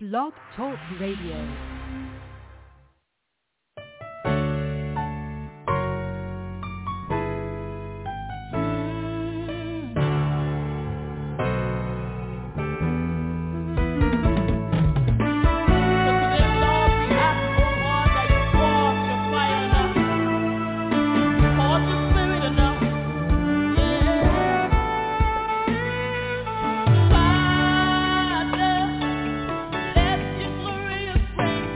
Blog Talk Radio. Let your glorious grace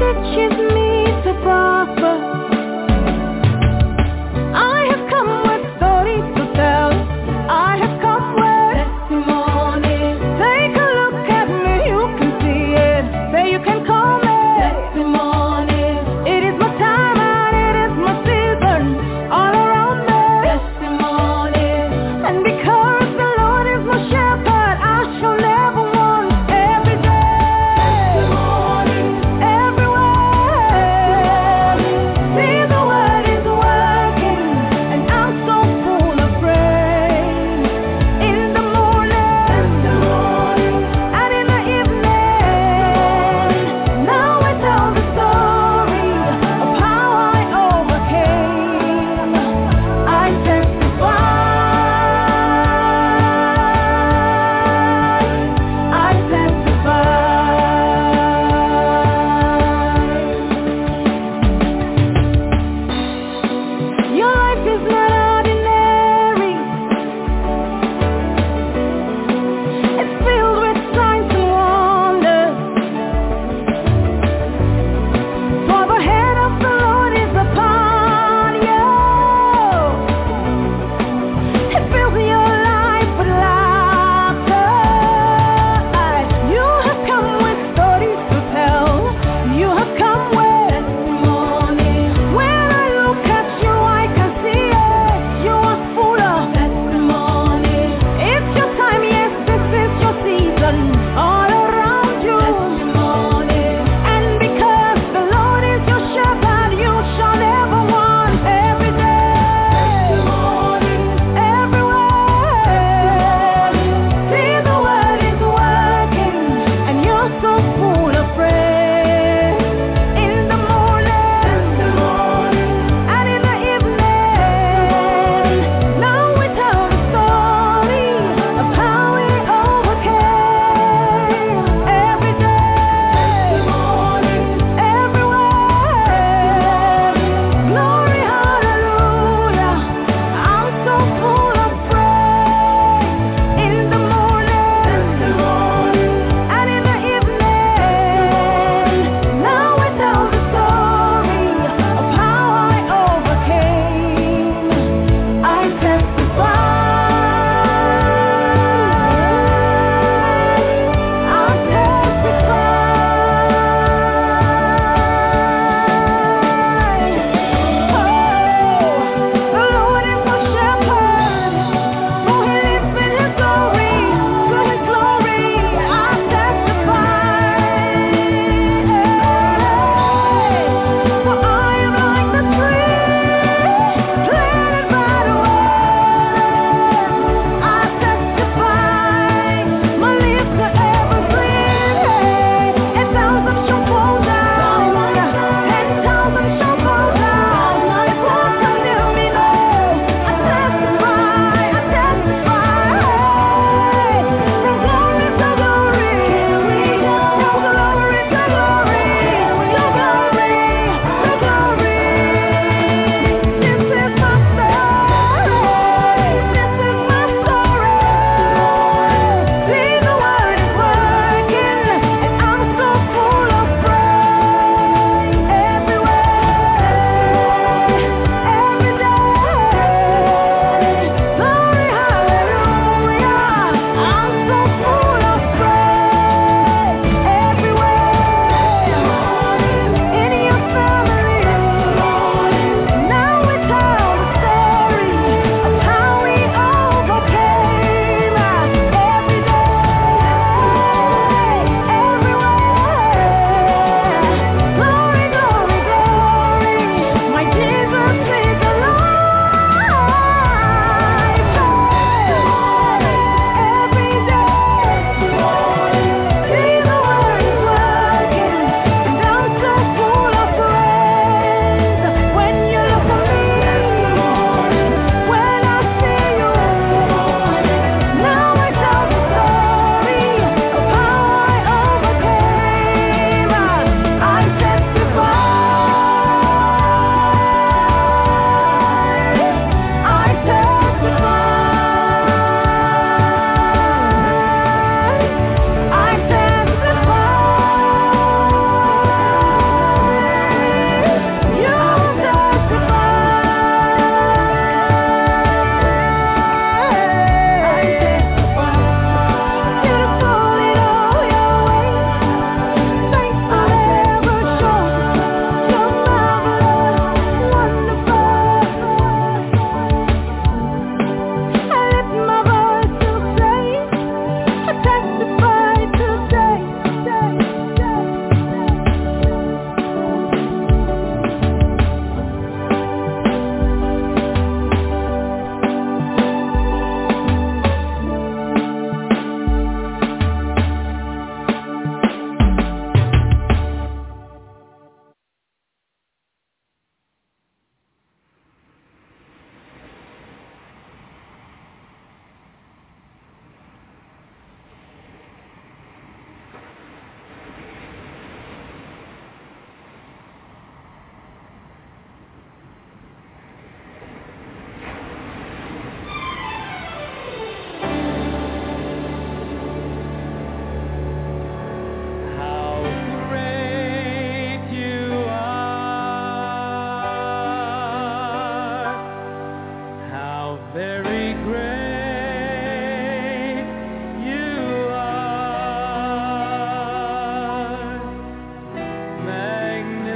teaches me to prosper. I have come with stories to tell. I have come with testimony. Take a look at me, you can see it. Say you can call me testimony. It is my time and it is my season. All around me testimony. And because the Lord is my shepherd, I shall never want. Every day testimony. Everywhere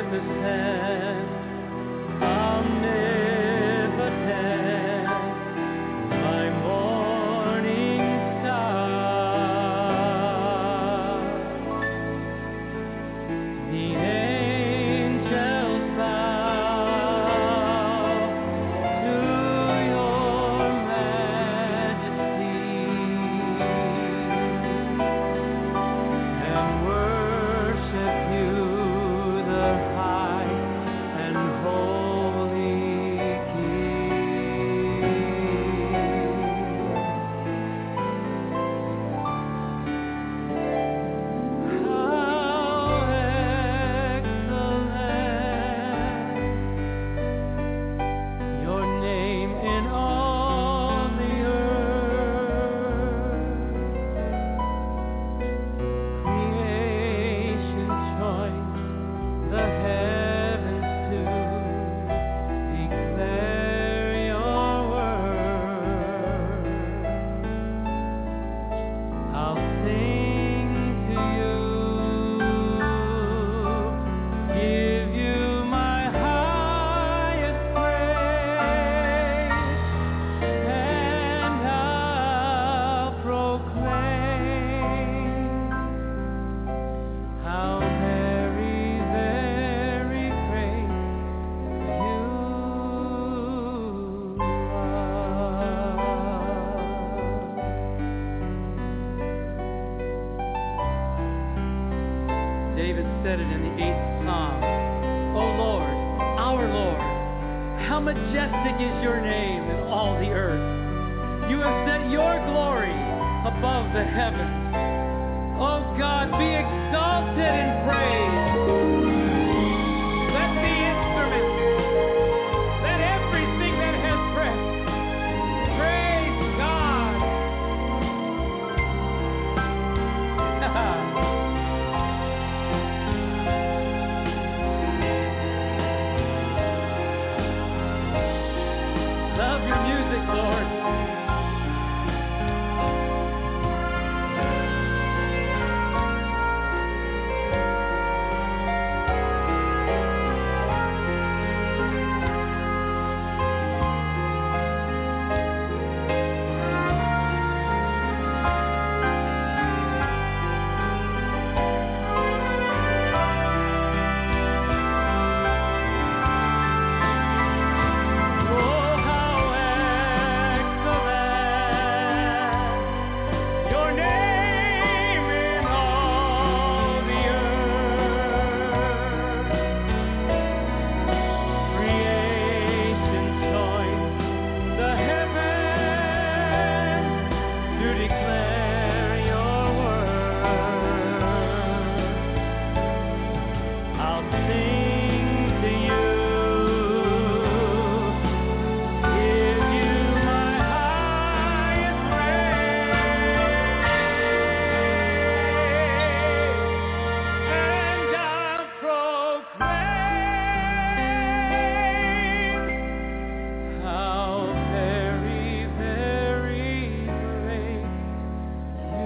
magnificent, omnipotent, my morning star. The angels bow to your majesty and worship you, the high and holy King. How excellent your name in all the earth. Creation joins the heavens to declare your word. I'll sing to you, give you my highest praise, and I'll proclaim how very, very great you are. David said it in the 8th Psalm, O Lord, our Lord, how majestic is your name in all the earth. You have set your glory above the heavens. Oh God, be exalted in praise. Let the instruments, let everything that has breath, praise God. Love your music, Lord. Oh, how excellent your name in all the earth. Creation joins the heavens to declare your word. I'll sing to you, give you my highest praise, and I'll proclaim how very, very great you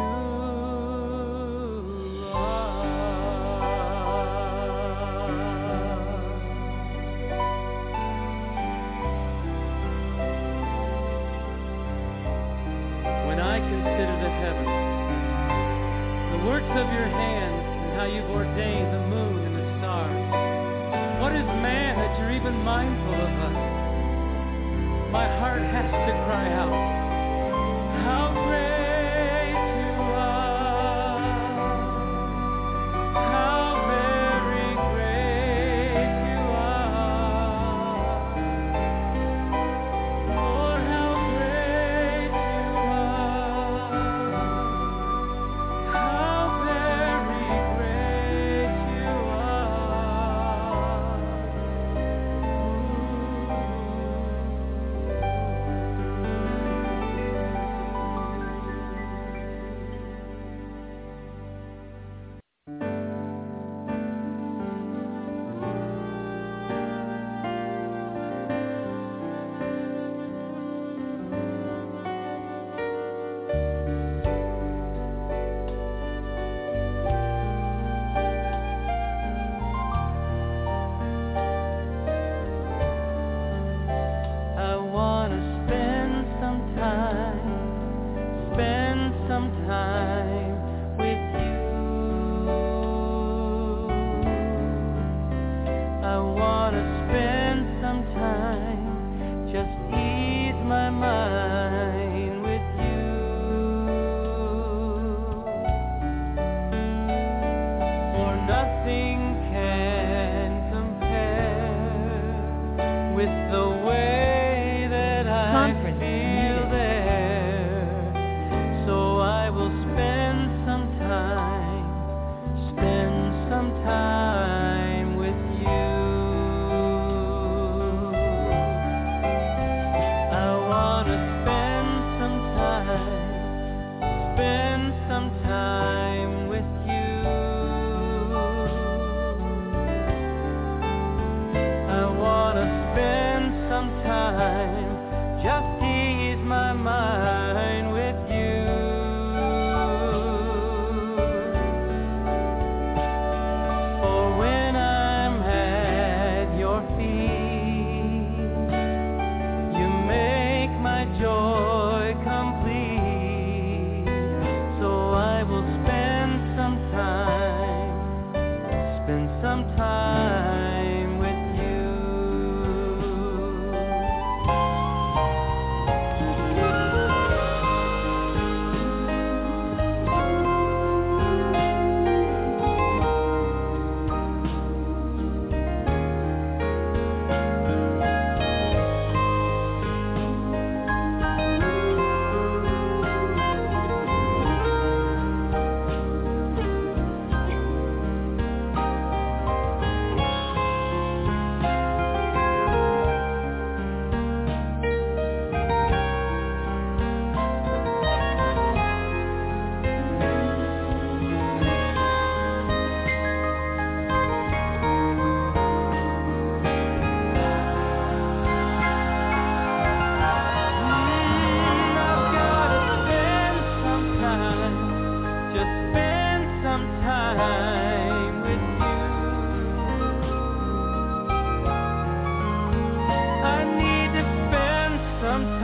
are. When I consider the heavens, the works of your hands, and how you've ordained the moon and the stars, what is man that you're even mindful of us? My heart has to cry out, how great you are, how very great you are. Lord, how great you are, how very great you are.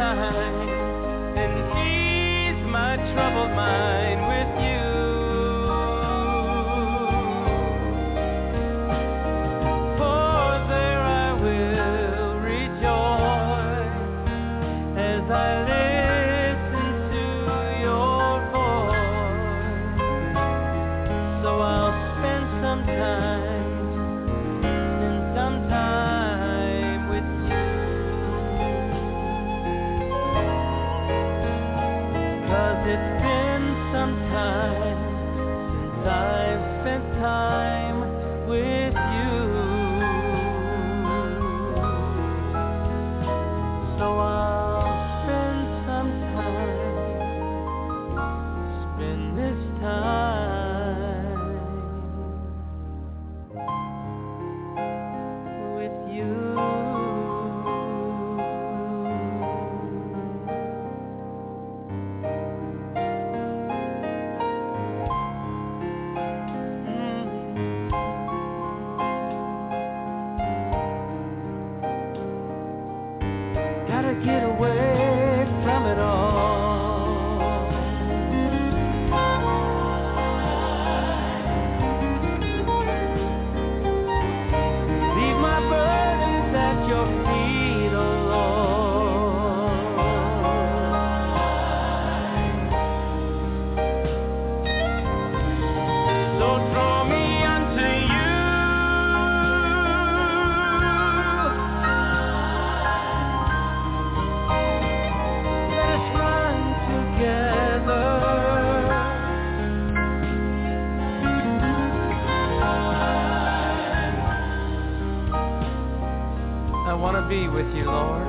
time and ease my troubled mind with you. For there I will rejoice as I listen to your voice. So I'll spend some time with you. 'Cause it's been some time since I've spent time with you. So I'll spend some time, spend this time with you. Gotta get away from it all. Leave my burdens at your feet, oh Lord. So draw me unto you. Let us run together. I want to be with you, Lord.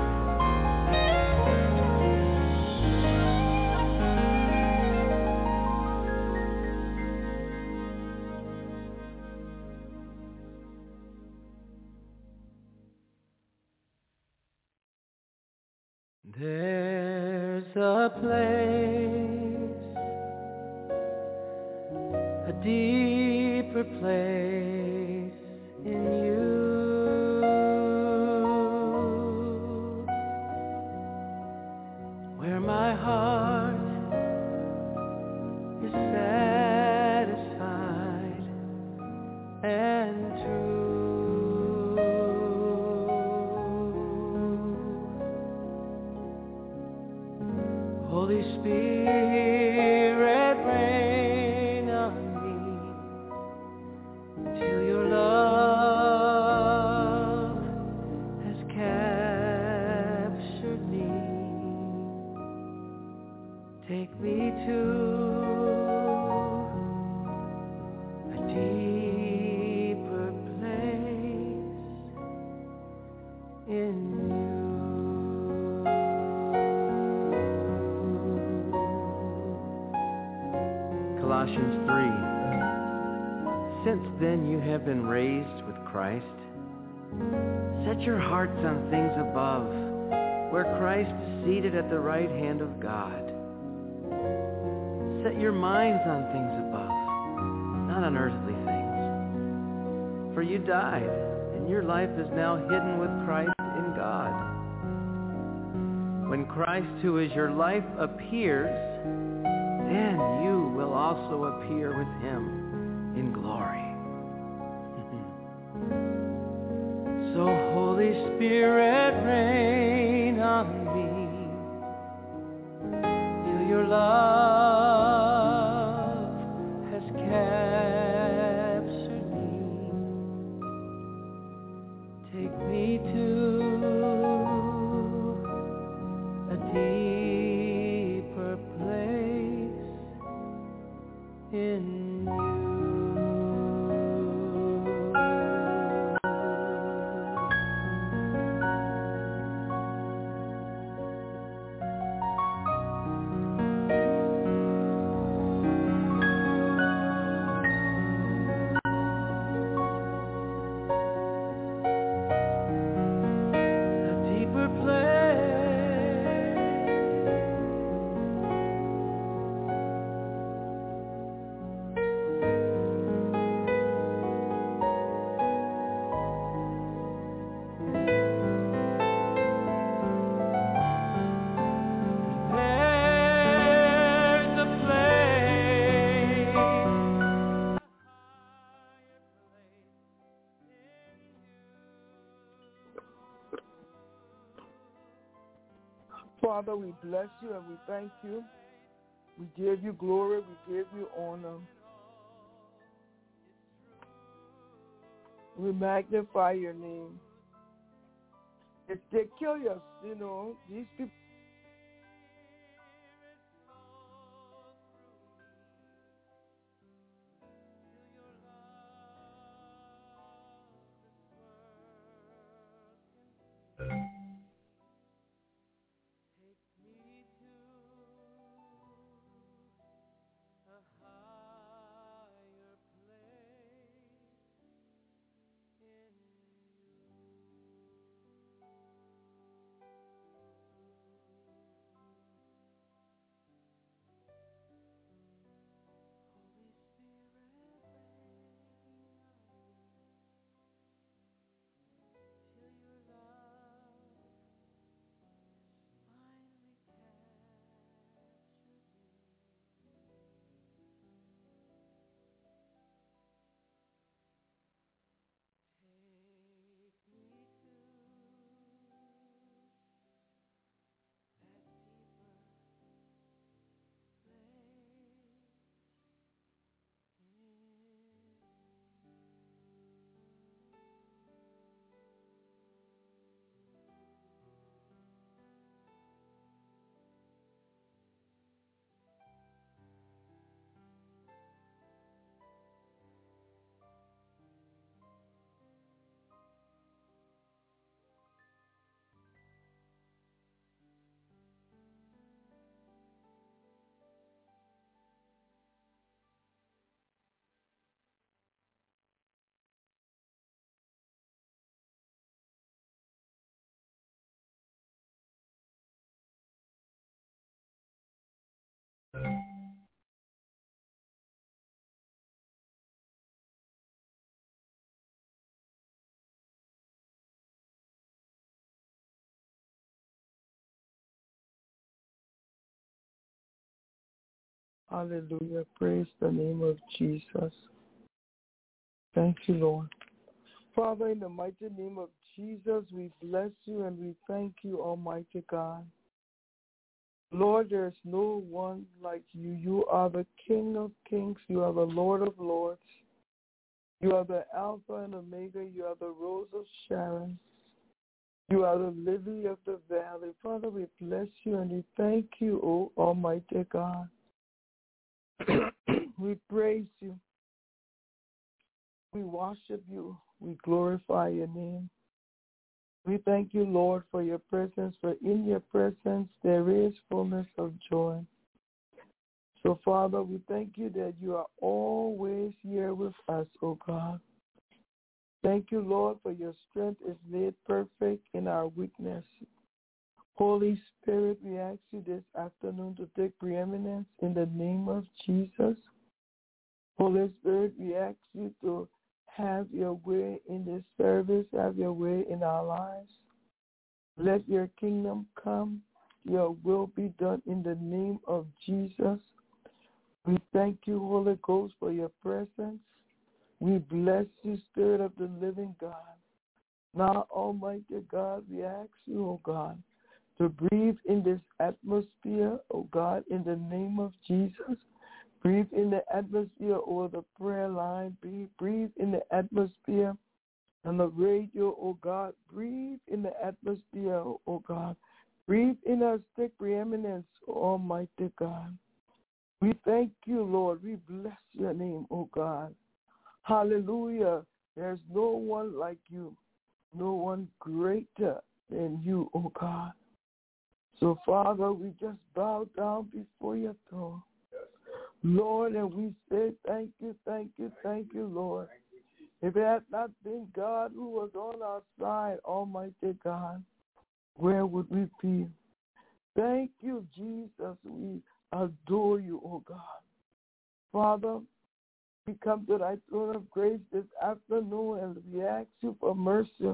There's a place, a deeper place in you, where my heart is satisfied and true. Holy Spirit, rain on me till your love has captured me. Take me to a deeper place in you. Colossians 3. Since then you have been raised with Christ. Set your hearts on things above, where Christ is seated at the right hand of God. Set your minds on things above, not on earthly things. For you died, and your life is now hidden with Christ in God. When Christ, who is your life, appears, then you will also appear with him in glory. So Holy Spirit, rain on me till your love has captured me. Take me to a deeper place in you. Father, we bless you and we thank you. We give you glory. We give you honor. We magnify your name. If they kill us, these people. Hallelujah. Praise the name of Jesus. Thank you, Lord. Father, in the mighty name of Jesus, we bless you and we thank you, Almighty God. Lord, there is no one like you. You are the King of kings. You are the Lord of lords. You are the Alpha and Omega. You are the Rose of Sharon. You are the lily of the valley. Father, we bless you and we thank you, O Almighty God. We praise you. We worship you. We glorify your name. We thank you, Lord, for your presence, for in your presence there is fullness of joy. So, Father, we thank you that you are always here with us, O God. Thank you, Lord, for your strength is made perfect in our weakness. Holy Spirit, we ask you this afternoon to take preeminence in the name of Jesus. Holy Spirit, we ask you to have your way in this service, have your way in our lives. Let your kingdom come, your will be done in the name of Jesus. We thank you, Holy Ghost, for your presence. We bless you, Spirit of the living God. Now, Almighty God, we ask you, O God, to breathe in this atmosphere, O God, in the name of Jesus. Breathe in the atmosphere over the prayer line. Breathe in the atmosphere on the radio, O God. Breathe in the atmosphere, O God. Breathe in us, take preeminence, Almighty God. We thank you, Lord. We bless your name, O God. Hallelujah. There's no one like you, no one greater than you, O God. So, Father, we just bow down before your throne, Lord, and we say thank you, thank you, thank you, Lord. If it had not been God who was on our side, Almighty God, where would we be? Thank you, Jesus. We adore you, O God. Father, we come to thy throne of grace this afternoon and we ask you for mercy.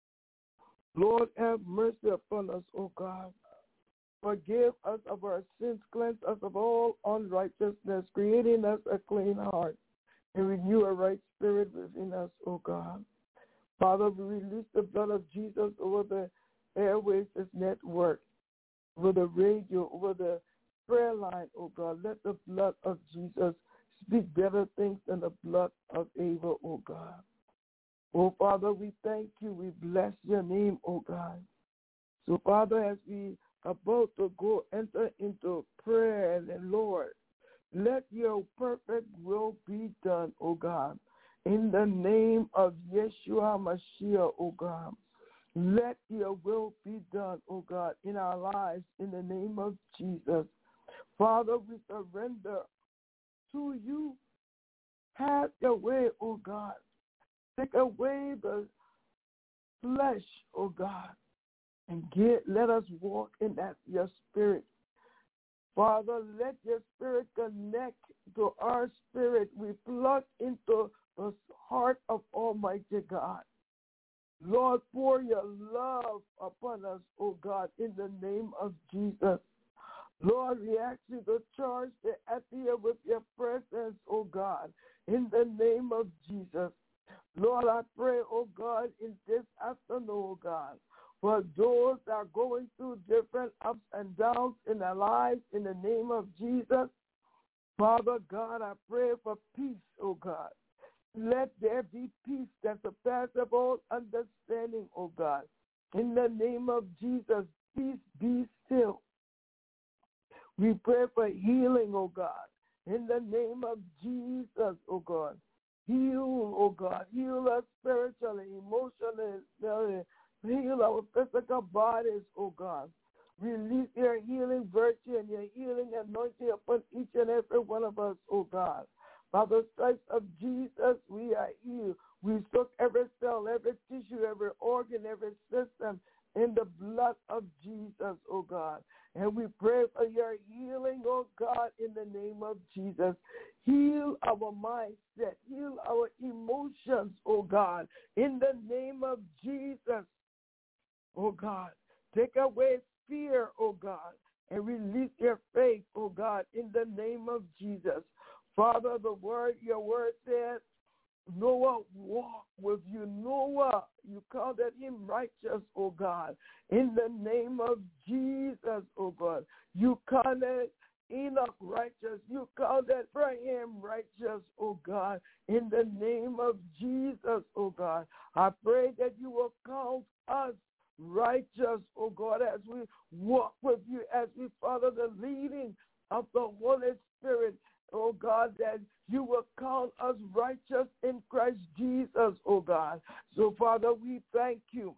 Lord, have mercy upon us, O God. Forgive us of our sins, cleanse us of all unrighteousness, creating us a clean heart, and renew a right spirit within us, O God. Father, we release the blood of Jesus over the airways, this network. over the radio, over the prayer line, oh God. Let the blood of Jesus speak better things than the blood of Abel, oh God. Oh, Father, we thank you. We bless your name, oh God. So, Father, as we are about to enter into prayer, and Lord, let your perfect will be done, oh God. In the name of Yeshua Mashiach, oh God. Let your will be done, oh God, in our lives, in the name of Jesus. Father, we surrender to you. Have your way, oh God. Take away the flesh, oh God, and let us walk in that your spirit. Father, let your spirit connect to our spirit. We plug into the heart of Almighty God. Lord, pour your love upon us, oh God, in the name of Jesus. Lord, we ask you to charge the atmosphere with your presence, oh God, in the name of Jesus. Lord, I pray, oh God, in this afternoon, oh God, for those that are going through different ups and downs in their lives, in the name of Jesus. Father God, I pray for peace, oh God. Let there be peace that surpasses all understanding, oh God. In the name of Jesus, peace be still. We pray for healing, oh God. In the name of Jesus, oh God. Heal, oh God. Heal us spiritually, emotionally. Heal our physical bodies, oh God. Release your healing virtue and your healing anointing upon each and every one of us, oh God. By the stripes of Jesus, we are healed. We soak every cell, every tissue, every organ, every system in the blood of Jesus, oh God. And we pray for your healing, oh God, in the name of Jesus. Heal our mindset. Heal our emotions, oh God, in the name of Jesus, oh God. Take away fear, oh God, and release your faith, oh God, in the name of Jesus. Father, your word says, Noah walked with you. Noah, you called him righteous, oh God. In the name of Jesus, oh God. You called Enoch righteous. You called Abraham righteous, oh God. In the name of Jesus, oh God. I pray that you will count us righteous, oh God, as we walk with you, as we follow the leading of the Holy Spirit. Oh God, that you will call us righteous in Christ Jesus, oh God. So, Father, we thank you.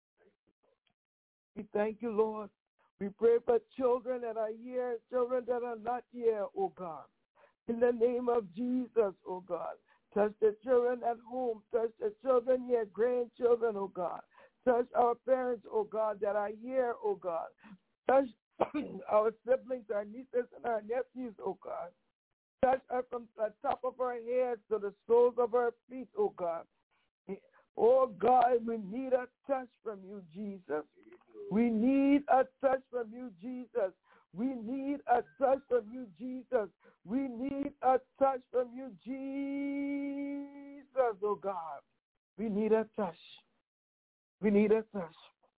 We thank you, Lord. We pray for children that are here, children that are not here, oh God. In the name of Jesus, oh God. Touch the children at home. Touch the children here, grandchildren, oh God. Touch our parents, oh God, that are here, oh God. Touch our siblings, our nieces, and our nephews, oh God. Touch her from the top of her head to the soles of her feet, oh God. Oh God, we need a touch from you, Jesus. We need a touch from you, Jesus. We need a touch from you, Jesus. We need a touch from you, Jesus, oh God. We need a touch. We need a touch.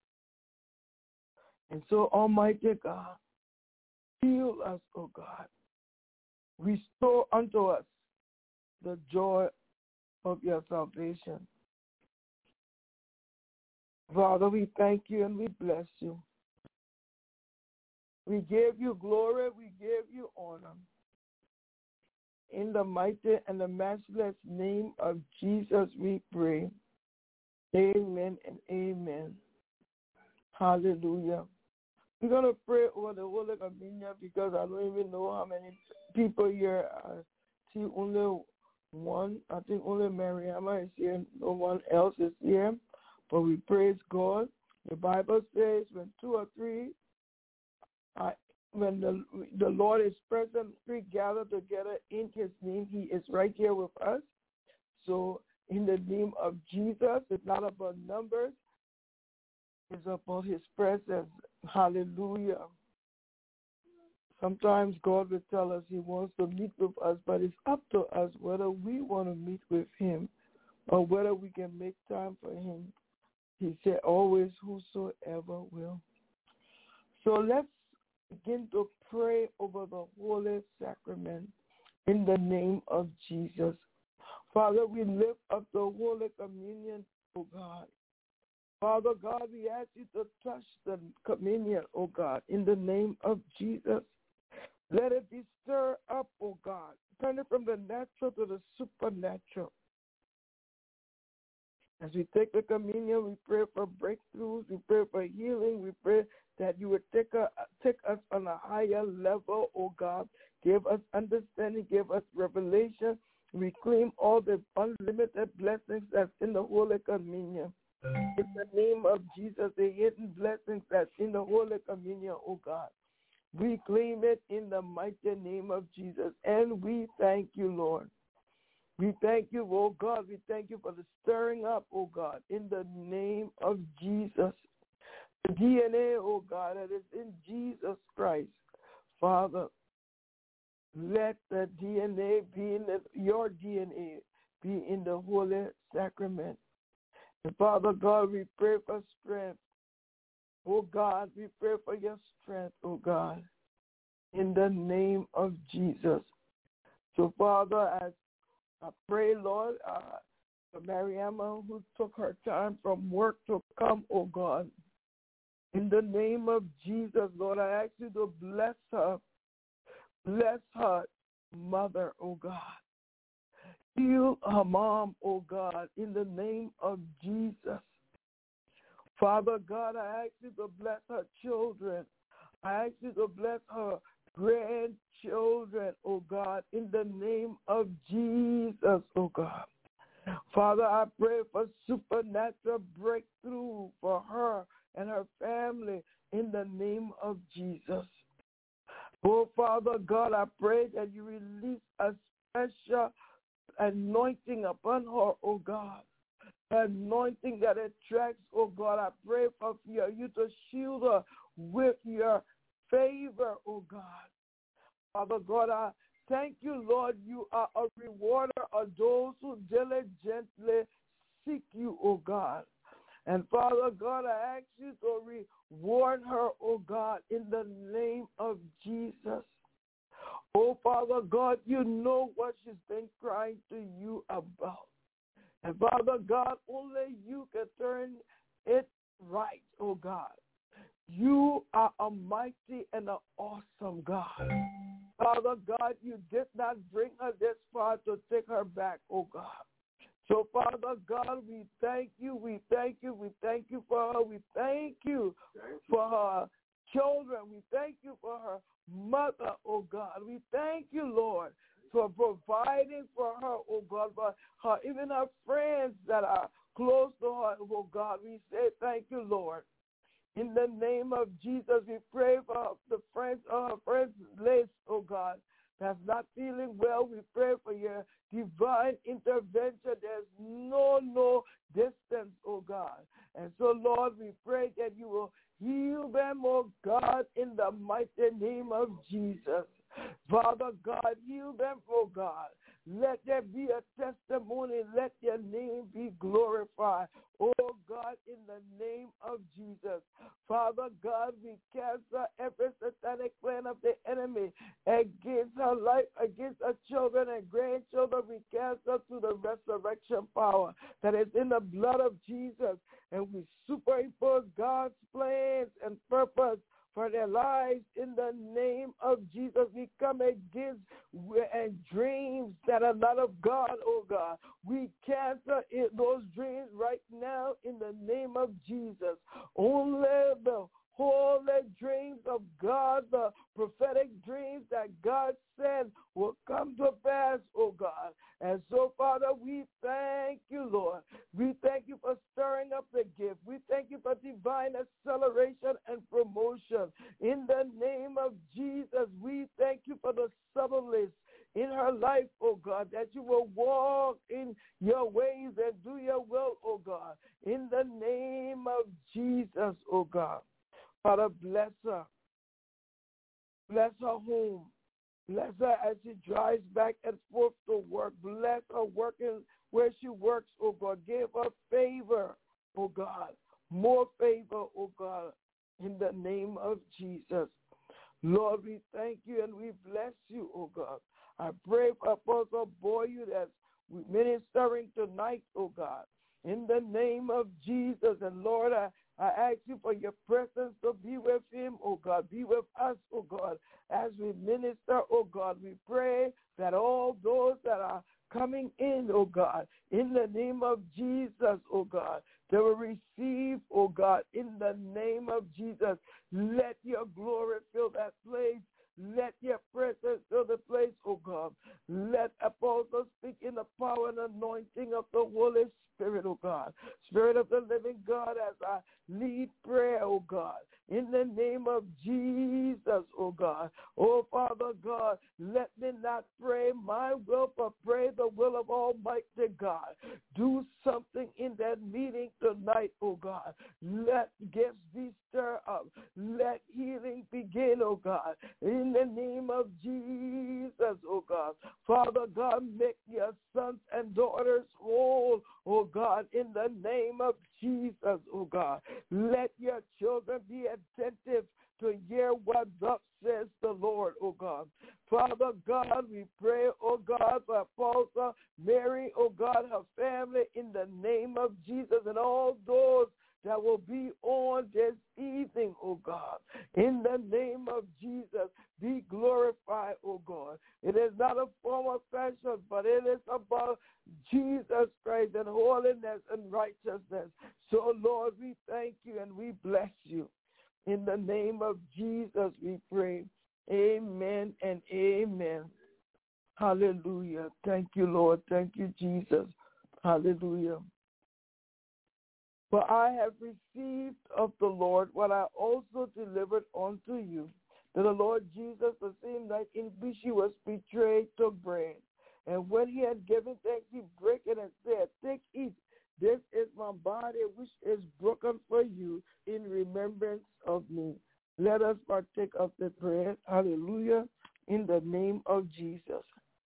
And so, Almighty God, heal us, oh God. Restore unto us the joy of your salvation. Father, we thank you and we bless you. We give you glory, we give you honor. In the mighty and the matchless name of Jesus we pray. Amen and amen. Hallelujah. We're going to pray over the Holy Communion because I don't even know how many people here. I see only one. I think only Mariama is here. No one else is here. But we praise God. The Bible says when two or three, when the Lord is present, we gather together in his name. He is right here with us. So in the name of Jesus, it's not about numbers. It's about his presence. Hallelujah. Sometimes God will tell us he wants to meet with us, but it's up to us whether we want to meet with him or whether we can make time for him. He said, always whosoever will. So let's begin to pray over the Holy Sacrament in the name of Jesus. Father, we lift up the Holy Communion, oh God. Father God, we ask you to touch the communion, oh God, in the name of Jesus. Let it be stirred up, oh God. Turn it from the natural to the supernatural. As we take the communion, we pray for breakthroughs, we pray for healing, we pray that you would take us on a higher level, oh God. Give us understanding, give us revelation. We claim all the unlimited blessings that's in the Holy Communion. In the name of Jesus, the hidden blessings that's in the Holy Communion, oh God. We claim it in the mighty name of Jesus, and we thank you, Lord. We thank you, oh God. We thank you for the stirring up, oh God, in the name of Jesus. The DNA, oh God, that is in Jesus Christ. Father, let the DNA be in your DNA be in the Holy Sacrament. And Father God, we pray for strength. Oh God, we pray for your strength, oh God, in the name of Jesus. So Father, as I pray, Lord, for Mariama, who took her time from work to come, oh God. In the name of Jesus, Lord, I ask you to bless her. Bless her mother, oh God. Heal her mom, oh God, in the name of Jesus. Father God, I ask you to bless her children. I ask you to bless her grandchildren, oh God, in the name of Jesus, oh God. Father, I pray for supernatural breakthrough for her and her family in the name of Jesus. Oh, Father God, I pray that you release a special anointing upon her, oh God. Anointing that attracts, oh God. I pray for you to shield her with your favor, oh God. Father God, I thank you, Lord. You are a rewarder of those who diligently seek you, oh God. And Father God, I ask you to reward her, oh God, in the name of Jesus. Oh, Father God, you know what she's been crying to you about. And Father God, only you can turn it right, oh God. You are a mighty and an awesome God. Father God, you did not bring her this far to take her back, oh God. So, Father God, we thank you, we thank you, we thank you for her. We thank you for her children. We thank you for her mother, oh God. We thank you, Lord, for providing for her, oh God, for her, even her friends that are close to her, oh God. We say thank you, Lord. In the name of Jesus, we pray for the friends, her friends list, oh God, that's not feeling well. We pray for your divine intervention. There's no distance, oh God. And so, Lord, we pray that you will heal them, oh God, in the mighty name of Jesus. Father God, heal them, oh God. Let there be a testimony. Let your name be glorified, oh God, in the name of Jesus. Father God, we cancel every satanic plan of the enemy against her life, against her children and grandchildren. We cancel through the resurrection power that is in the blood of Jesus. And we superimpose God's plans and purpose for their lives in the name of Jesus. We come against dreams that are not of God, oh God. We cancel those dreams right now in the name of Jesus. Only the holy dreams of God, the prophetic dreams that God sent will come to pass, oh God. And so, Father, we thank you, Lord. We thank you for stirring up the gift. We thank you for divine acceleration and promotion. In the name of Jesus, we thank you for the subtleties in her life, oh God, that you will walk in your ways and do your will, oh God. In the name of Jesus, oh God. Father, bless her. Bless her home. Bless her as she drives back and forth to work. Bless her working where she works, oh God. Give her favor, oh God. More favor, oh God, in the name of Jesus. Lord, we thank you and we bless you, oh God. I pray for Apostle Boyu that's ministering tonight, oh God. In the name of Jesus, and Lord, I ask you for your presence to be with him, oh God. Be with us, oh God, as we minister, oh God. We pray that all those that are coming in, oh God, in the name of Jesus, oh God, they will receive, oh God, in the name of Jesus. Let your glory fill that place. Let your presence fill the place, oh God. Let apostles speak in the power and anointing of the Holy Spirit, oh God. Spirit of the living God, as I lead prayer, oh God, in the name of Jesus, oh God. Oh, Father God, let me not pray my will, but pray the will of Almighty God. Do something in that meeting tonight, oh God. Let gifts be stirred up. Let healing begin, oh God. In the name of Jesus, oh God. Father God, make your sons and daughters whole, oh God, in the name of Jesus, oh God. Let your children be attentive to hear what thus says the Lord, oh God. Father God, we pray, oh God, for Apostle Mary, oh God, her family, in the name of Jesus, and all those that will be on this evening, oh God. In the name of Jesus, be glorified, oh God. It is not a form of fashion, but it is about Jesus Christ and holiness and righteousness. So, Lord, we thank you and we bless you. In the name of Jesus, we pray. Amen and amen. Hallelujah. Thank you, Lord. Thank you, Jesus. Hallelujah. For I have received of the Lord what I also delivered unto you, that the Lord Jesus, the same night in which he was betrayed, took bread. And when he had given thanks, he broke it and said, take, eat. This is my body, which is broken for you in remembrance of me. Let us partake of the bread. Hallelujah. In the name of Jesus.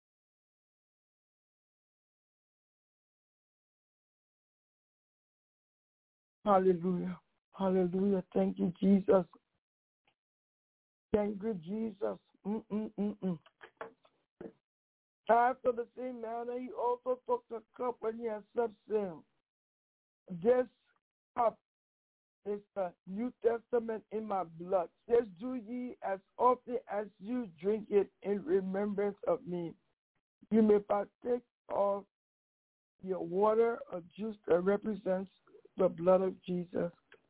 Hallelujah. Hallelujah. Thank you, Jesus. Thank you, Jesus. After the same manner, he also took the cup when he had supped, saying, this cup is the New Testament in my blood. This do ye as often as you drink it in remembrance of me. You may partake of your water or juice that represents the blood of Jesus.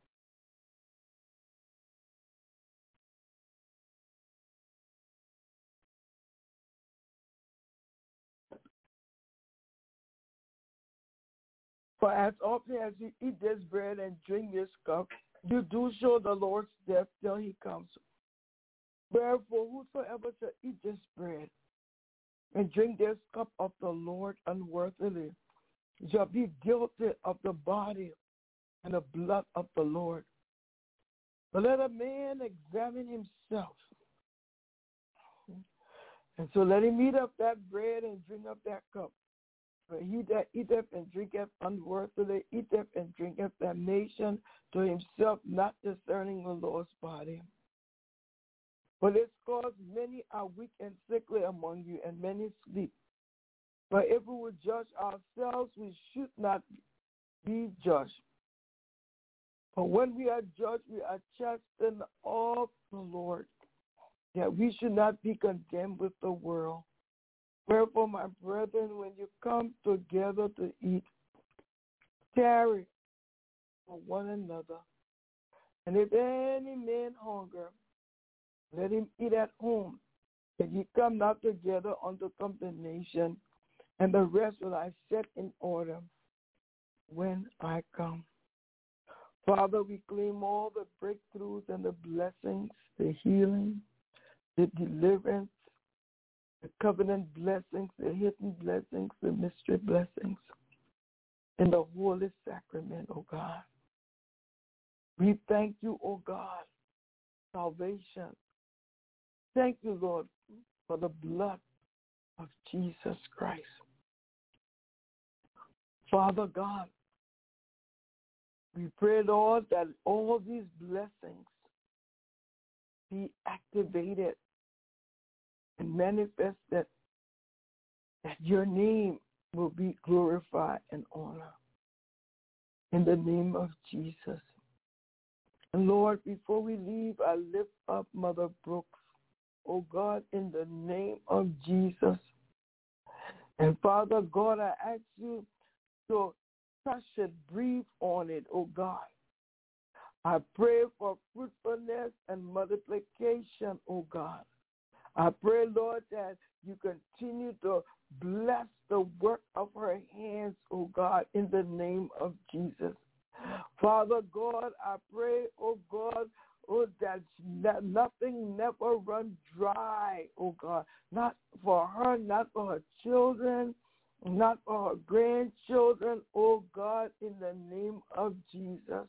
For as often as you eat this bread and drink this cup, you do show the Lord's death till he comes. Wherefore, whosoever shall eat this bread and drink this cup of the Lord unworthily shall be guilty of the body and the blood of the Lord. But let a man examine himself. And so let him eat up that bread and drink up that cup. For he that eateth and drinketh unworthily eateth and drinketh damnation to himself, not discerning the Lord's body. For this cause many are weak and sickly among you, and many sleep. But if we would judge ourselves, we should not be judged. But when we are judged, we are chastened of the Lord, that we should not be condemned with the world. Wherefore, my brethren, when you come together to eat, tarry for one another. And if any man hunger, let him eat at home, that ye come not together unto condemnation, and the rest will I set in order when I come. Father, we claim all the breakthroughs and the blessings, the healing, the deliverance, the covenant blessings, the hidden blessings, the mystery blessings, in the holy sacrament, O God. We thank you, O God, salvation. Thank you, Lord, for the blood of Jesus Christ. Father God, we pray, Lord, that all these blessings be activated and manifested, that your name will be glorified and honored. In the name of Jesus. And Lord, before we leave, I lift up Mother Brooks, oh God, in the name of Jesus. And Father God, I ask you to touch it, breathe on it, oh God. I pray for fruitfulness and multiplication, oh God. I pray, Lord, that you continue to bless the work of her hands, oh God, in the name of Jesus. Father God, I pray, oh God, oh, that nothing never run dry, oh God, not for her, not for her children, not for her grandchildren, oh God, in the name of Jesus.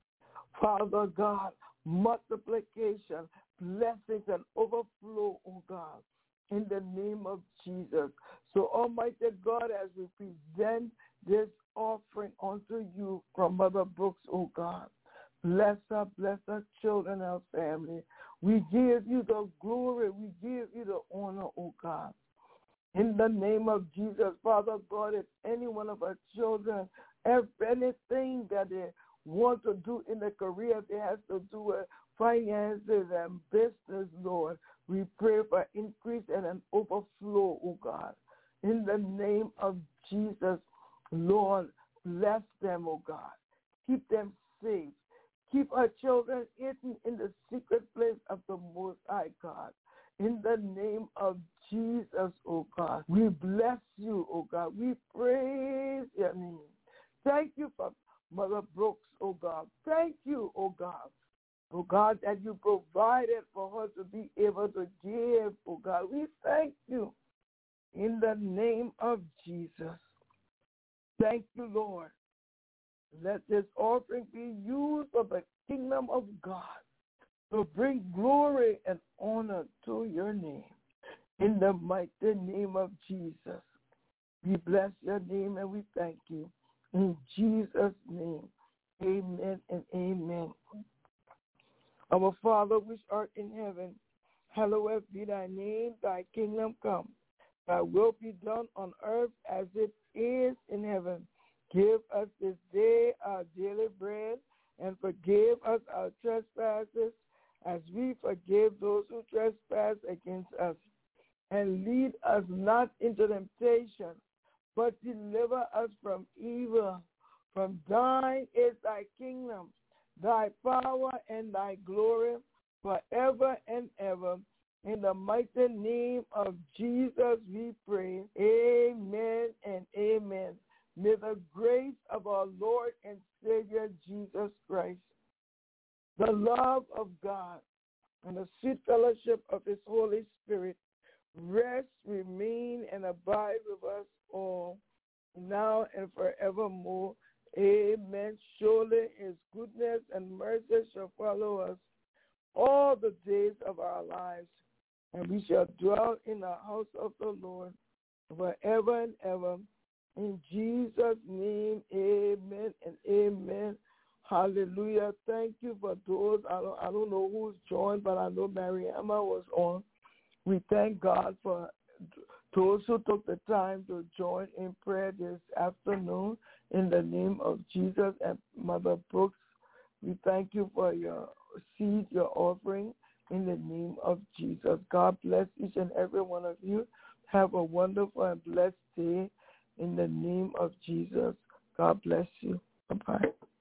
Father God, multiplication, blessings and overflow, oh God, in the name of Jesus. So Almighty God, as we present this offering unto you from Mother Brooks, oh God, bless her children, her family. We give you the glory, we give you the honor, oh God. In the name of Jesus, Father God, if any one of our children have anything that they want to do in their career, if they have to do with finances and business, Lord, we pray for increase and an overflow, oh God. In the name of Jesus, Lord, bless them, oh God. Keep them safe. Keep our children hidden in the secret place of the Most High God. In the name of Jesus, oh God, we bless you, oh God. We praise your name. Thank you for Mother Brooks, oh God. Thank you, oh God. Oh God, that you provided for her to be able to give, oh God. We thank you in the name of Jesus. Thank you, Lord. Let this offering be used for the kingdom of God to bring glory and honor to your name. In the mighty name of Jesus, we bless your name and we thank you. In Jesus' name, amen and amen. Our Father which art in heaven, hallowed be thy name, thy kingdom come. Thy will be done on earth as it is in heaven. Give us this day our daily bread, and forgive us our trespasses, as we forgive those who trespass against us. And lead us not into temptation, but deliver us from evil. From thine is thy kingdom, thy power, and thy glory, forever and ever. In the mighty name of Jesus we pray. Amen and amen. May the grace of our Lord and Savior Jesus Christ, the love of God, and the sweet fellowship of his Holy Spirit rest, remain, and abide with us all, now and forevermore. Amen. Surely his goodness and mercy shall follow us all the days of our lives, and we shall dwell in the house of the Lord forever and ever. In Jesus' name, amen and amen. Hallelujah. Thank you for those. I don't know who's joined, but I know Mary Emma was on. We thank God for those who took the time to join in prayer this afternoon in the name of Jesus. And Mother Brooks, we thank you for your seed, your offering in the name of Jesus. God bless each and every one of you. Have a wonderful and blessed day in the name of Jesus. God bless you. Bye-bye.